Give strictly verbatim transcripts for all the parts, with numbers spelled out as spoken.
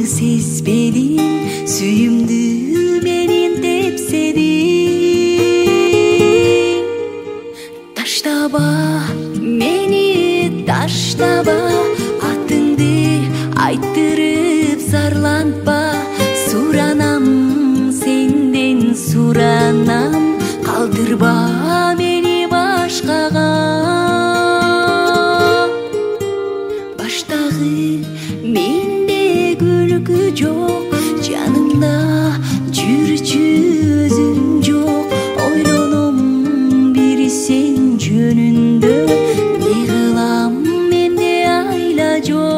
сезбедим, сүйүмдү менен тепседиң. Таштаба мени, таштаба, атыңды айтырып зарлантпа. Суранам сенден, суранам, калтырба мени башкага. Баштагы менде күлкү жок, жанымда жүрчү өзүң жок. Ойлоном бир сен жөнүндө, не кылам менде айла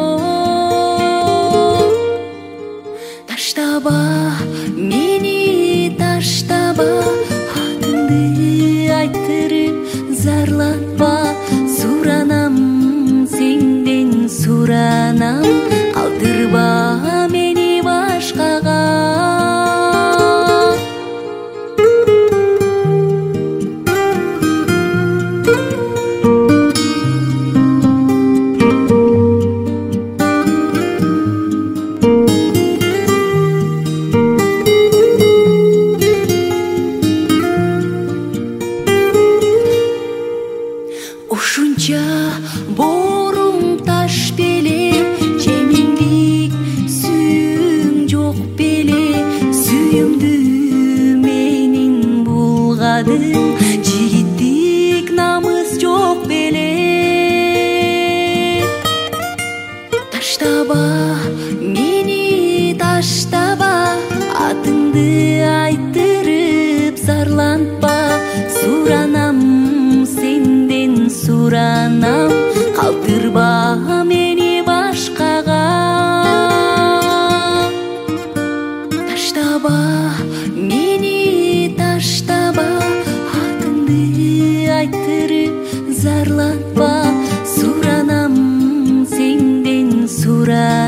жок. Таштаба мени, таштаба, атыңды айтырып зарлатпа. Суранам сенден, суранам, калтырба мени башкага. Ушунча боруң таш беле, жемиңдик сүйүң жок беле. Сүйүмдү менин булгадың, жигиттик намыс жок беле. Таштаба мени, таштаба, атыңды айтырып зарлантпа. Суранам сенден, суранам, калтырба мени башкага. Таштаба мени, таштаба, атыңды айтырып зарлатпа. Суранам сенден, суранам.